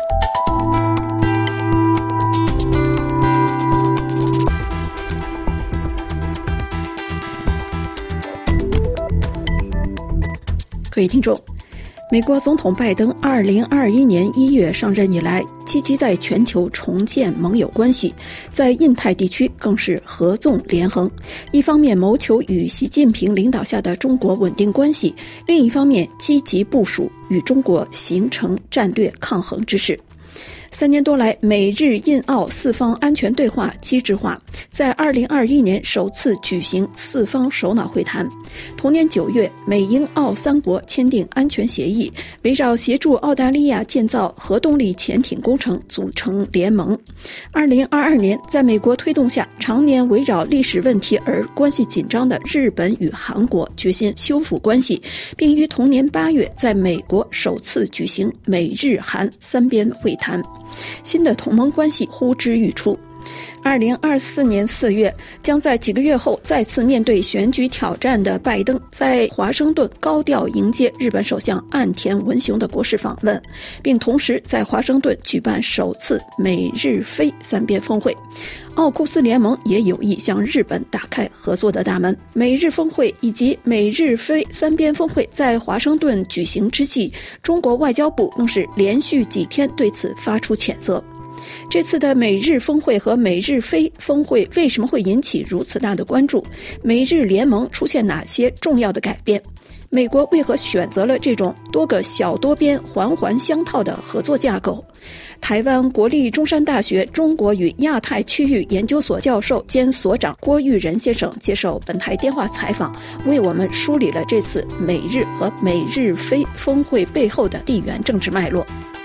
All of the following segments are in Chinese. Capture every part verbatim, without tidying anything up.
各位听众，美国总统拜登二零二一年一月上任以来，积极在全球重建盟友关系，在印太地区更是合纵连横。一方面谋求与习近平领导下的中国稳定关系，另一方面积极部署与中国形成战略抗衡之势。三年多来，美日印澳四方安全对话机制化，在二零二一年首次举行四方首脑会谈。同年九月，美英澳三国签订安全协议，围绕协助澳大利亚建造核动力潜艇工程组成联盟。二零二二年，在美国推动下，常年围绕历史问题而关系紧张的日本与韩国决心修复关系，并于同年八月在美国首次举行美日韩三边会谈。新的同盟关系呼之欲出。二零二四年四月，将在几个月后再次面对选举挑战的拜登，在华盛顿高调迎接日本首相岸田文雄的国事访问，并同时在华盛顿举办首次美日菲三边峰会。奥库斯联盟也有意向日本打开合作的大门。美日峰会以及美日菲三边峰会在华盛顿举行之际，中国外交部更是连续几天对此发出谴责。这次的美日峰会和美日菲峰会为什么会引起如此大的关注？美日联盟出现哪些重要的改变？美国为何选择了这种多个小多边环环相套的合作架构？台湾国立中山大学中国与亚太区域研究所教授兼所长郭玉仁先生接受本台电话采访，为我们梳理了这次美日和美日菲峰会背后的地缘政治脉络。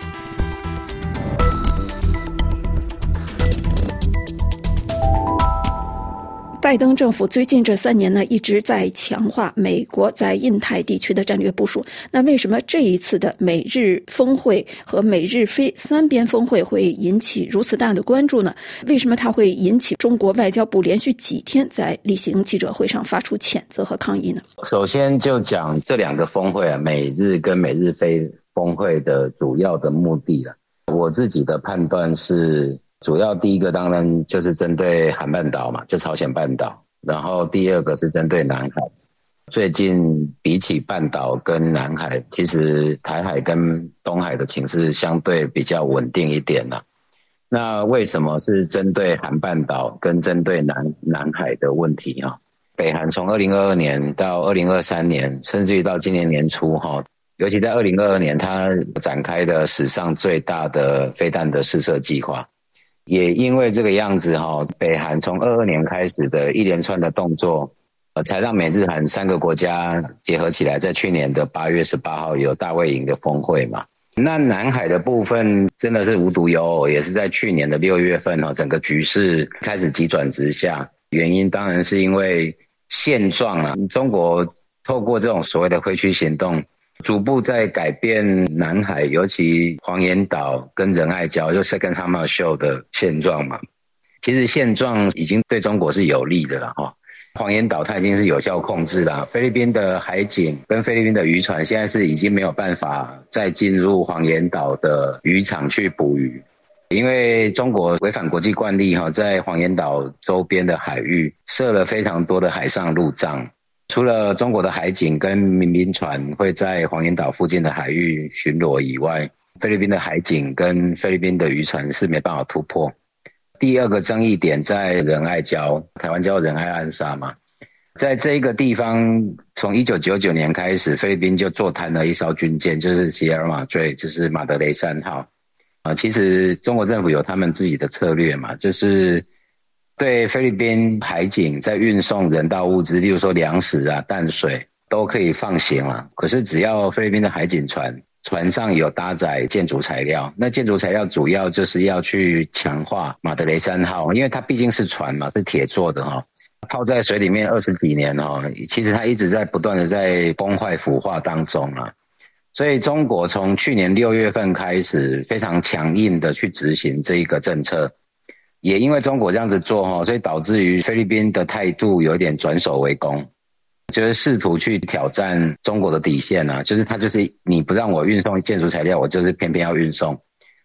拜登政府最近这三年呢，一直在强化美国在印太地区的战略部署。那为什么这一次的美日峰会和美日菲三边峰会会引起如此大的关注呢？为什么它会引起中国外交部连续几天在例行记者会上发出谴责和抗议呢？ 首先就讲这两个峰会啊，美日跟美日菲峰会的主要的目的啊，我自己的判断是，主要第一个当然就是针对韩半岛嘛，就朝鲜半岛，然后第二个是针对南海。最近比起半岛跟南海，其实台海跟东海的情势相对比较稳定一点啦。那为什么是针对韩半岛跟针对南南海的问题啊？北韩从二零二二年到二零二三年，甚至于到今年年初哈，尤其在二零二二年，它展开的史上最大的飞弹的试射计划。也因为这个样子哈，北韩从二二年开始的一连串的动作，呃，才让美日韩三个国家结合起来，在去年的八月十八号有大卫营的峰会嘛。那南海的部分真的是无独有偶，也是在去年的六月份哈，整个局势开始急转直下。原因当然是因为现状啊，中国透过这种所谓的挥区行动，逐步在改变南海，尤其黄岩岛跟仁爱礁，就 Second Hammer Show 的现状嘛。其实现状已经对中国是有利的了哈。黄岩岛它已经是有效控制了，菲律宾的海警跟菲律宾的渔船现在是已经没有办法再进入黄岩岛的渔场去捕鱼，因为中国违反国际惯例哈，在黄岩岛周边的海域设了非常多的海上路障。除了中国的海警跟民兵船会在黄岩岛附近的海域巡逻以外，菲律宾的海警跟菲律宾的渔船是没办法突破。第二个争议点在仁爱礁，台湾叫仁爱暗沙嘛，在这个地方，从一九九九年开始，菲律宾就坐滩了一艘军舰，就是西尔马坠，就是马德雷三号。啊，其实中国政府有他们自己的策略嘛，就是对菲律宾海警在运送人道物资，例如说粮食啊、淡水都可以放行了。可是只要菲律宾的海警船船上有搭载建筑材料，那建筑材料主要就是要去强化马德雷三号，因为它毕竟是船嘛，是铁做的哈，泡在水里面二十几年哈，其实它一直在不断的在崩坏腐化当中啊。所以中国从去年六月份开始非常强硬的去执行这一个政策，也因为中国这样子做，所以导致于菲律宾的态度有点转守为攻，就是试图去挑战中国的底线啊，就是他就是你不让我运送建筑材料，我就是偏偏要运送。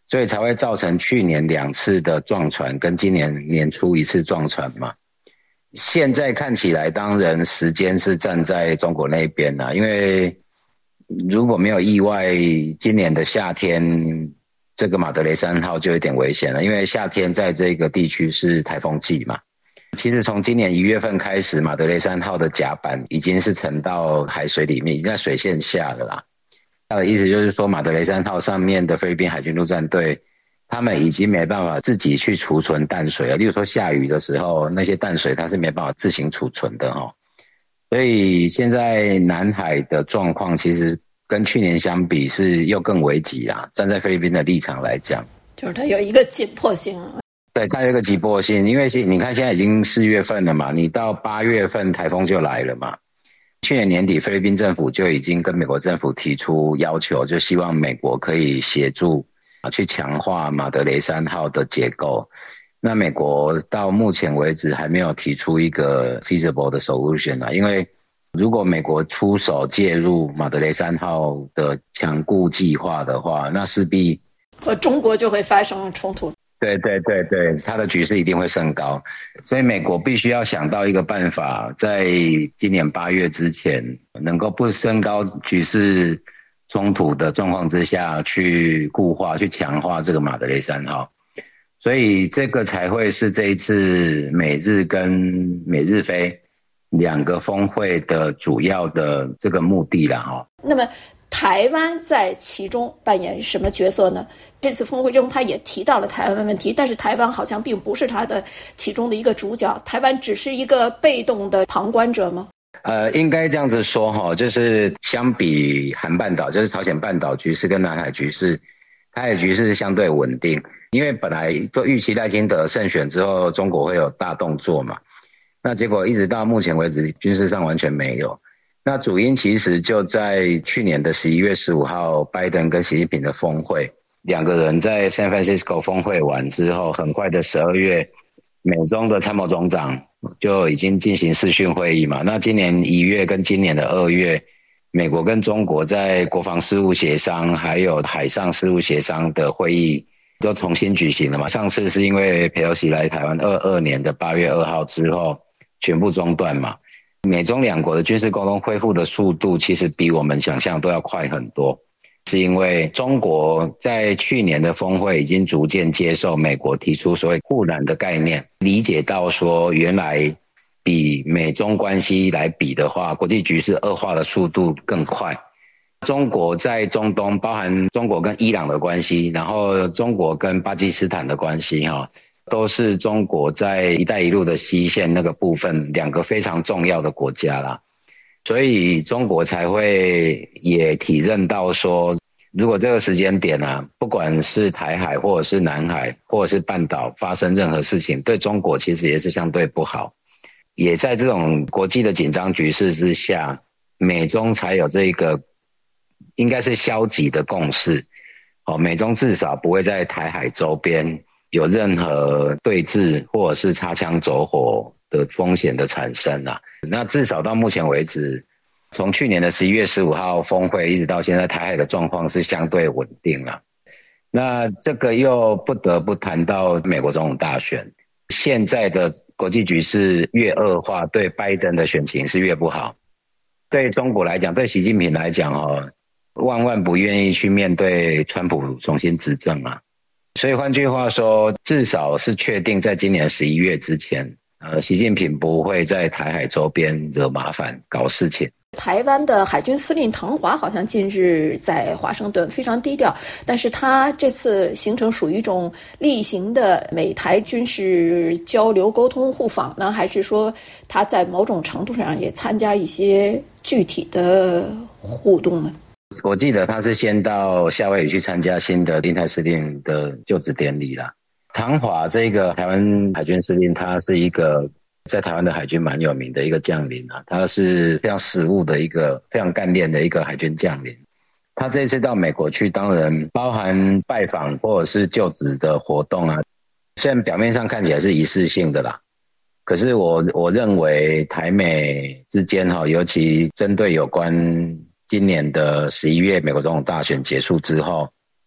所以才会造成去年两次的撞船跟今年年初一次撞船嘛。现在看起来当然时间是站在中国那边啦，因为如果没有意外，今年的夏天这个马德雷三号就有点危险了，因为夏天在这个地区是台风季嘛。其实从今年一月份开始，马德雷三号的甲板已经是沉到海水里面，已经在水线下了啦。他的意思就是说，马德雷三号上面的菲律宾海军陆战队，他们已经没办法自己去储存淡水了。例如说下雨的时候，那些淡水它是没办法自行储存的齁。所以现在南海的状况其实跟去年相比是又更危急啦。站在菲律宾的立场来讲， 就是它有一个紧迫性。 对，它有一个急迫性，因为你看现在已经四月份了嘛，你到八月份台风就来了嘛。去年年底菲律宾政府就已经跟美国政府提出要求，就希望美国可以协助去强化马德雷三号的结构。那美国到目前为止还没有提出一个 feasible 的 solution 啊，因为如果美国出手介入马德雷三号的强固计划的话，那势必和中国就会发生冲突。 对对对对，它的局势一定会升高，所以美国必须要想到一个办法，在今年八月之前能够不升高局势冲突的状况之下去固化去强化这个马德雷三号，所以这个才会是这一次美日跟美日菲两个峰会的主要的这个目的啦齁。 那么台湾在其中扮演什么角色呢？这次峰会中他也提到了台湾问题，但是台湾好像并不是他的其中的一个主角，台湾只是一个被动的旁观者吗？ 呃，应该这样子说齁，就是相比韩半岛，就是朝鲜半岛局势跟南海局势，台海局势相对稳定，因为本来就预期赖清德胜选之后中国会有大动作嘛，那结果一直到目前为止军事上完全没有。那主因其实就在去年的十一月十五号拜登跟习近平的峰会，两个人在 San Francisco 峰会完之后，很快的十二月美中的参谋总长就已经进行视讯会议嘛。那今年一月跟今年的二月，美国跟中国在国防事务协商还有海上事务协商的会议都重新举行了嘛。上次是因为裴洛西来台湾二二年的八月二号之后全部中断嘛。美中两国的军事沟通恢复的速度其实比我们想象都要快很多，是因为中国在去年的峰会已经逐渐接受美国提出所谓护栏的概念，理解到说原来比美中关系来比的话，国际局势恶化的速度更快。中国在中东包含中国跟伊朗的关系，然后中国跟巴基斯坦的关系齁，都是中国在一带一路的西线那个部分两个非常重要的国家啦，所以中国才会也体认到说，如果这个时间点啊，不管是台海或者是南海或者是半岛发生任何事情，对中国其实也是相对不好。也在这种国际的紧张局势之下，美中才有这个应该是消极的共识，哦，美中至少不会在台海周边有任何对峙或者是擦枪走火的风险的产生啊。那至少到目前为止，从去年的十一月十五号峰会一直到现在，台海的状况是相对稳定了。那这个又不得不谈到美国总统大选，现在的国际局势越恶化，对拜登的选情是越不好。对中国来讲，对习近平来讲哦，万万不愿意去面对川普重新执政啊。所以换句话说，至少是确定在今年十一月之前，呃，习近平不会在台海周边惹麻烦搞事情。 台湾的海军司令唐华好像近日在华盛顿非常低调，但是他这次行程属于一种例行的美台军事交流沟通互访呢，还是说他在某种程度上也参加一些具体的互动呢？ 我记得他是先到夏威夷去参加新的印太司令的就职典礼啦。唐华这个台湾海军司令，他是一个在台湾的海军蛮有名的一个将领啊，他是非常实务的一个非常干练的一个海军将领。他这次到美国去，当然包含拜访或者是就职的活动啊，虽然表面上看起来是仪式性的啦，可是我我认为台美之间哈，尤其针对有关今年的十一月美国总统大选结束之后，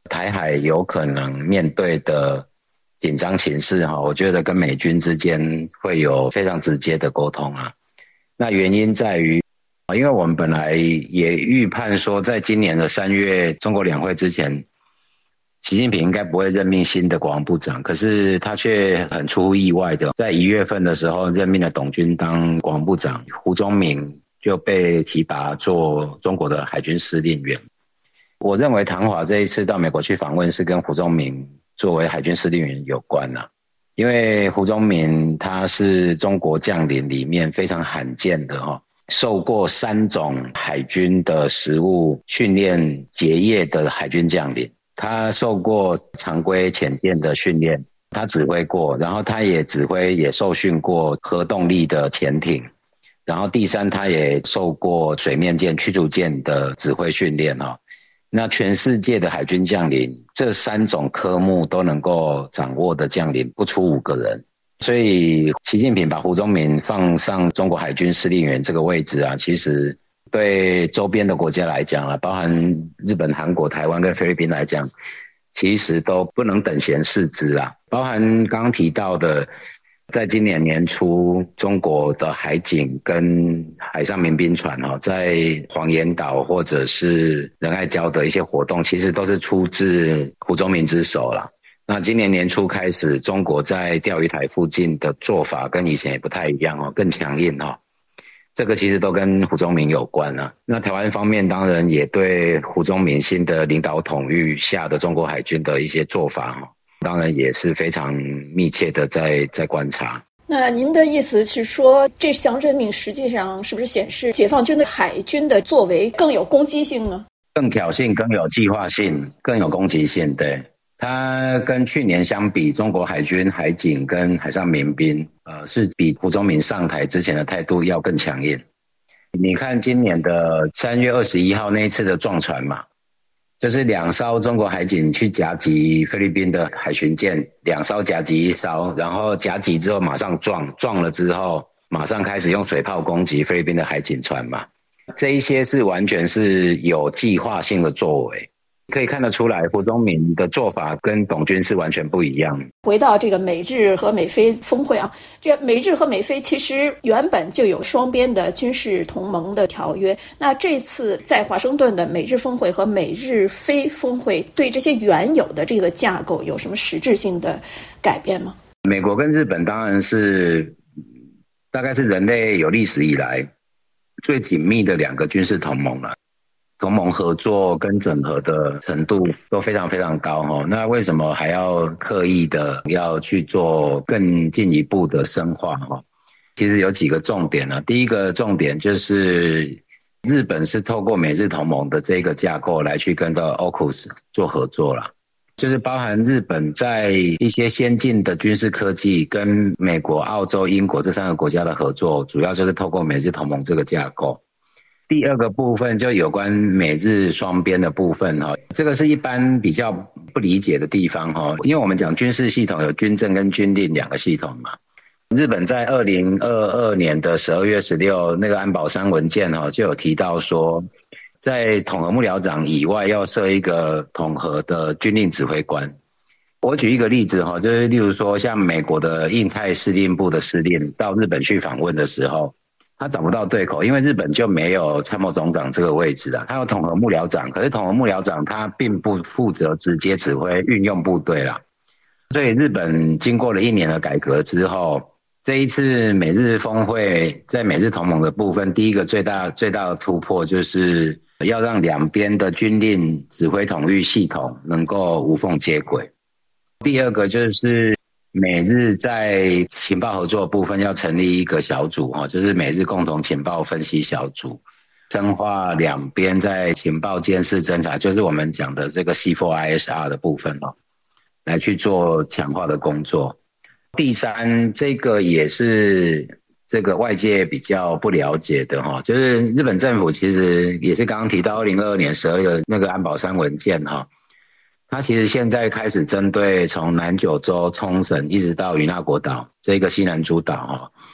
台海有可能面对的紧张情势，我觉得跟美军之间会有非常直接的沟通啊。那原因在于，因为我们本来也预判说，在今年的三月中国两会之前，习近平应该不会任命新的国防部长，可是他却很出乎意外的，在一月份的时候任命了董军当国防部长，胡宗明就被提拔做中国的海军司令员。我认为唐华这一次到美国去访问是跟胡宗明作为海军司令员有关啊，因为胡宗明他是中国将领里面非常罕见的哦，受过三种海军的实务训练结业的海军将领。他受过常规潜舰的训练，他指挥过，然后他也指挥也受训过核动力的潜艇，然后第三他也受过水面舰驱逐舰的指挥训练哦。那全世界的海军将领这三种科目都能够掌握的将领不出五个人，所以习近平把胡宗明放上中国海军司令员这个位置啊，其实对周边的国家来讲啊，包含日本、韩国、台湾跟菲律宾来讲，其实都不能等闲视之啊。包含刚刚提到的，在今年年初，中国的海警跟海上民兵船哦，在黄岩岛或者是仁爱礁的一些活动，其实都是出自胡宗明之手啦。那今年年初开始，中国在钓鱼台附近的做法跟以前也不太一样哦，更强硬哦。这个其实都跟胡宗明有关啊。那台湾方面当然也对胡宗明新的领导统御下的中国海军的一些做法哦，当然也是非常密切的在在观察。 那您的意思是说，这项任命实际上是不是显示解放军的海军的作为更有攻击性呢？ 更挑衅，更有计划性，更有攻击性。对，它跟去年相比，中国海军、海警跟海上民兵，呃，是比胡宗明上台之前的态度要更强硬。你看今年的三月二十一号那一次的撞船嘛，就是两艘中国海警去夹击菲律宾的海巡舰，两艘夹击一艘，然后夹击之后马上撞，撞了之后马上开始用水炮攻击菲律宾的海警船嘛。这一些是完全是有计划性的作为，可以看得出来胡宗明的做法跟董军是完全不一样。 回到这个美日和美菲峰会啊，这美日和美菲其实原本就有双边的军事同盟的条约，那这次在华盛顿的美日峰会和美日菲峰会对这些原有的这个架构有什么实质性的改变吗？ 美国跟日本当然是大概是人类有历史以来最紧密的两个军事同盟了，同盟合作跟整合的程度都非常非常高齁。那为什么还要刻意的要去做更进一步的深化齁？其实有几个重点啊。第一个重点就是日本是透过美日同盟的这个架构来去跟着 O C U S 做合作啦，就是包含日本在一些先进的军事科技跟美国、澳洲、英国这三个国家的合作，主要就是透过美日同盟这个架构。第二个部分就有关美日双边的部分，这个是一般比较不理解的地方，因为我们讲军事系统有军政跟军令两个系统嘛。日本在二零二二年的十二月十六那个安保三文件就有提到说，在统合幕僚长以外要设一个统合的军令指挥官。我举一个例子，就是例如说像美国的印太司令部的司令到日本去访问的时候，他找不到对口，因为日本就没有参谋总长这个位置啦，他有统合幕僚长，可是统合幕僚长他并不负责直接指挥运用部队啦。所以日本经过了一年的改革之后，这一次美日峰会在美日同盟的部分，第一个最大最大的突破就是要让两边的军令指挥统御系统能够无缝接轨。第二个就是美日在情报合作的部分要成立一个小组，就是美日共同情报分析小组，深化两边在情报监视侦查，就是我们讲的这个 C 四 I S R 的部分，来去做强化的工作。第三，这个也是这个外界比较不了解的，就是日本政府其实也是刚刚提到二零二二年十二月那个安保三文件，它其实现在开始针对从南九州、冲绳一直到与那国岛这个西南诸岛，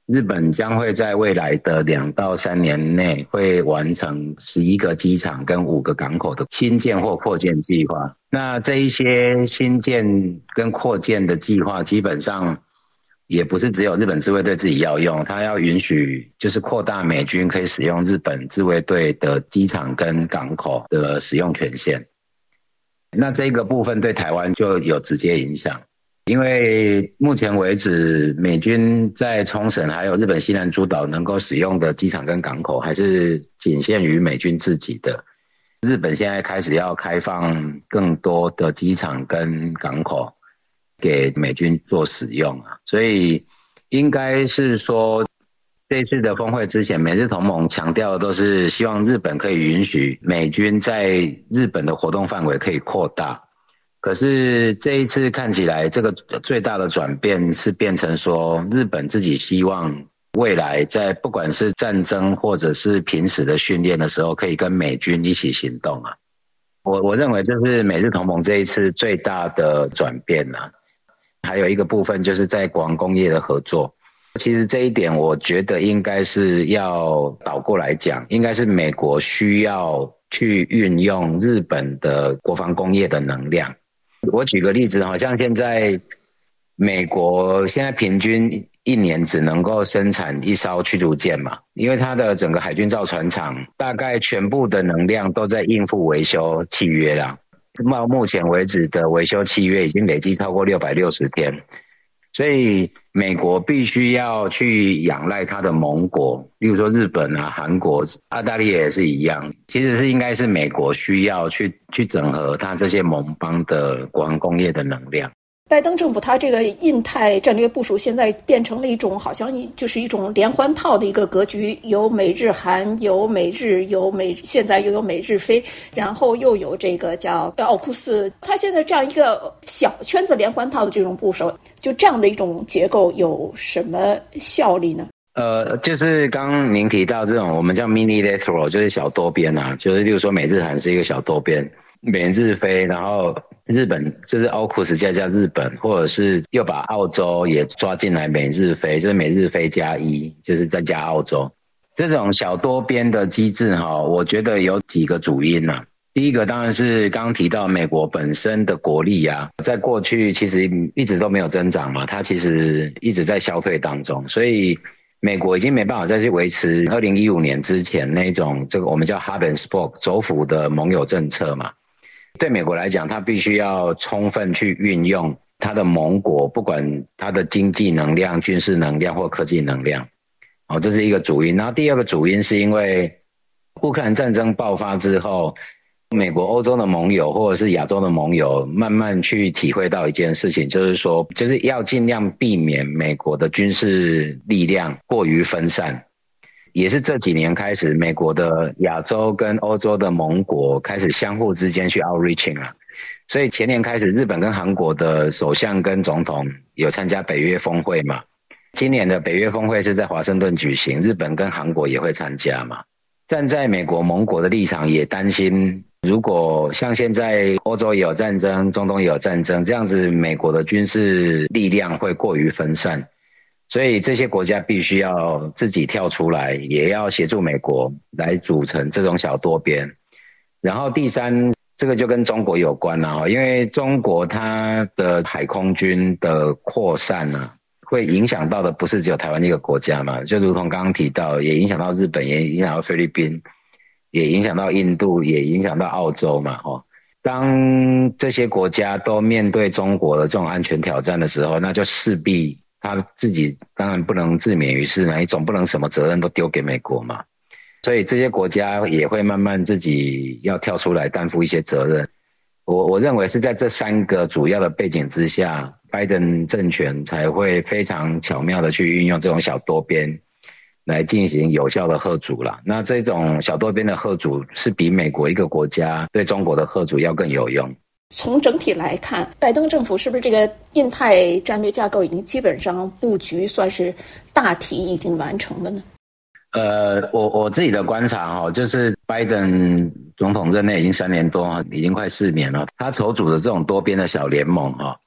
日本将会在未来的两到三年内会完成十一个机场跟五个港口的新建或扩建计划。那这一些新建跟扩建的计划基本上也不是只有日本自卫队自己要用，它要允许就是扩大美军可以使用日本自卫队的机场跟港口的使用权限。那这个部分对台湾就有直接影响。因为目前为止美军在冲绳还有日本西南诸岛能够使用的机场跟港口还是仅限于美军自己的，日本现在开始要开放更多的机场跟港口给美军做使用啊，所以应该是说这次的峰会之前，美日同盟强调的都是希望日本可以允许美军在日本的活动范围可以扩大。可是这一次看起来这个最大的转变是变成说日本自己希望未来在不管是战争或者是平时的训练的时候可以跟美军一起行动啊。我我认为这是美日同盟这一次最大的转变啊。还有一个部分就是在国防工业的合作，其实这一点我觉得应该是要倒过来讲，应该是美国需要去运用日本的国防工业的能量。我举个例子，好像现在美国现在平均一年只能够生产一艘驱逐舰嘛，因为它的整个海军造船厂大概全部的能量都在应付维修契约啦。到目前为止的维修契约已经累计超过六百六十天，所以美国必须要去仰赖它的盟国，例如说日本啊、韩国、澳大利亚也是一样，其实是应该是美国需要去去整合它这些盟邦的国防工业的能量。 拜登政府他这个印太战略部署现在变成了一种好像就是一种连环套的一个格局，有美日韩，有美日，有美现在又有美日菲，然后又有这个叫奥库斯，他现在这样一个小圈子连环套的这种部署，就这样的一种结构有什么效力呢？ 呃，就是刚刚您提到这种我们叫 mini lateral， 就是小多边啊，就是例如说美日韩是一个小多边，美日菲，然后日本就是 A U K U S 加加日本，或者是又把澳洲也抓进来美日菲，就是美日菲加一，就是再加澳洲。这种小多边的机制哈，我觉得有几个主因啊。第一个当然是刚刚提到美国本身的国力啊，在过去其实一直都没有增长嘛，它其实一直在消退当中，所以美国已经没办法再去维持二零一五年之前那种这个我们叫 hub and spoke 轴辅的盟友政策嘛。对美国来讲，它必须要充分去运用它的盟国，不管它的经济能量、军事能量或科技能量。哦，这是一个主因。然后第二个主因是因为乌克兰战争爆发之后，美国、欧洲的盟友或者是亚洲的盟友慢慢去体会到一件事情，就是说，就是要尽量避免美国的军事力量过于分散。也是这几年开始，美国的亚洲跟欧洲的盟国开始相互之间去 outreaching 啊，所以前年开始，日本跟韩国的首相跟总统有参加北约峰会嘛，今年的北约峰会是在华盛顿举行，日本跟韩国也会参加嘛。站在美国盟国的立场，也担心如果像现在欧洲也有战争，中东也有战争，这样子美国的军事力量会过于分散。所以这些国家必须要自己跳出来，也要协助美国来组成这种小多边。然后第三，这个就跟中国有关了，因为中国它的海空军的扩散啊，会影响到的不是只有台湾一个国家嘛，就如同刚刚提到，也影响到日本，也影响到菲律宾，也影响到印度，也影响到澳洲嘛。当这些国家都面对中国的这种安全挑战的时候，那就势必他自己当然不能自免于事，你总不能什么责任都丢给美国嘛，所以这些国家也会慢慢自己要跳出来担负一些责任。我我认为是在这三个主要的背景之下，拜登政权才会非常巧妙的去运用这种小多边来进行有效的吓阻啦。那这种小多边的吓阻是比美国一个国家对中国的吓阻要更有用。 从整体来看，拜登政府是不是这个印太战略架构已经基本上布局算是大体已经完成了呢？ 呃，我我自己的观察哈，就是拜登总统任内已经三年多，已经快四年了。他筹组的这种多边的小联盟哈，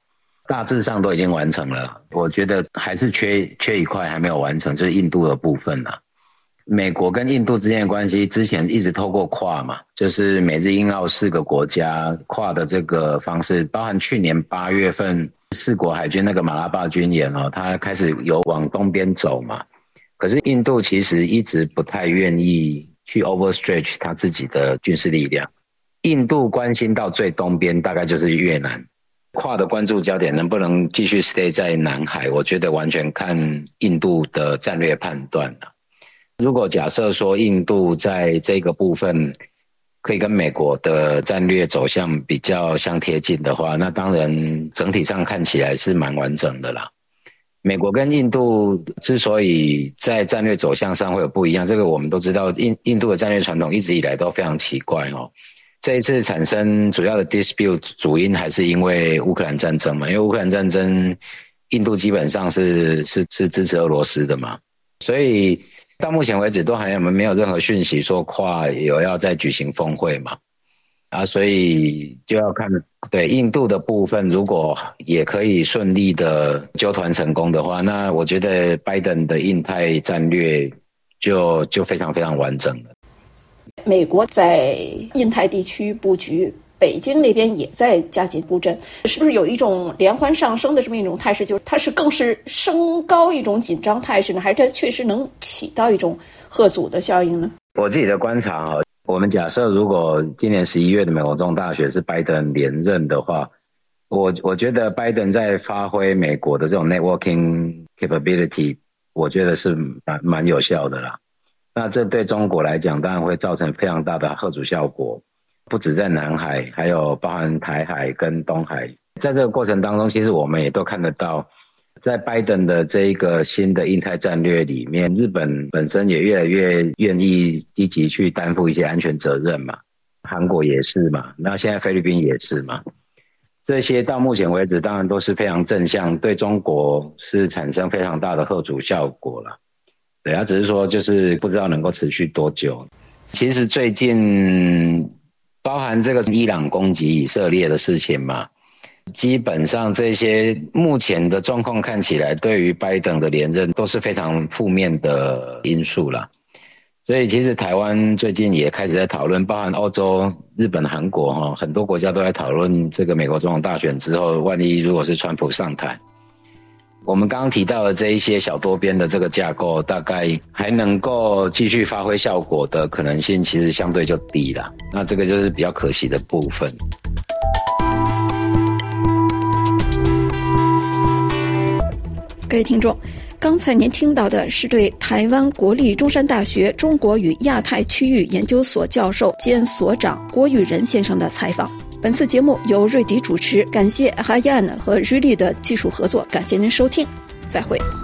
大致上都已经完成了，我觉得还是缺缺一块还没有完成，就是印度的部分啦。美国跟印度之间的关系之前一直透过跨嘛，就是美日印澳四个国家跨的这个方式，包含去年八月份四国海军那个马拉巴军演哦，它开始有往东边走嘛。可是印度其实一直不太愿意去 overstretch 它自己的军事力量。印度关心到最东边大概就是越南，跨的关注焦点能不能继续 stay 在南海，我觉得完全看印度的战略判断了。如果假设说印度在这个部分可以跟美国的战略走向比较相贴近的话，那当然整体上看起来是蛮完整的啦。美国跟印度之所以在战略走向上会有不一样，这个我们都知道，印印度的战略传统一直以来都非常奇怪哦。这一次产生主要的 dispute 主因还是因为乌克兰战争嘛，因为乌克兰战争印度基本上是是是支持俄罗斯的嘛，所以到目前为止都还没有任何讯息说跨有要再举行峰会嘛，啊，所以就要看对印度的部分，如果也可以顺利的纠团成功的话，那我觉得拜登的印太战略就就非常非常完整了。 美国在印太地区布局，北京那边也在加紧布阵，是不是有一种连环上升的这么一种态势？就是它是更是升高一种紧张态势呢，还是它确实能起到一种吓阻的效应呢？ 我自己的观察啊，我们假设如果今年十一月的美国总统大选是拜登连任的话，我我觉得拜登在发挥美国的这种 networking capability， 我觉得是蛮蛮有效的啦。那这对中国来讲当然会造成非常大的吓阻效果，不止在南海，还有包含台海跟东海。在这个过程当中，其实我们也都看得到，在拜登的这一个新的印太战略里面，日本本身也越来越愿意积极去担负一些安全责任嘛，韩国也是嘛，那现在菲律宾也是嘛，这些到目前为止当然都是非常正向，对中国是产生非常大的吓阻效果了。对啊，只是说就是不知道能够持续多久。其实最近包含这个伊朗攻击以色列的事情嘛，基本上这些目前的状况看起来对于拜登的连任都是非常负面的因素啦。所以其实台湾最近也开始在讨论，包含欧洲、日本、韩国很多国家都在讨论这个美国总统大选之后，万一如果是川普上台，我们刚刚提到的这一些小多边的这个架构，大概还能够继续发挥效果的可能性其实相对就低了，那这个就是比较可惜的部分。 各位听众，刚才您听到的是对台湾国立中山大学中国与亚太区域研究所教授兼所长郭玉仁先生的采访。本次节目由瑞迪主持，感谢哈亚恩和瑞丽的技术合作，感谢您收听，再会。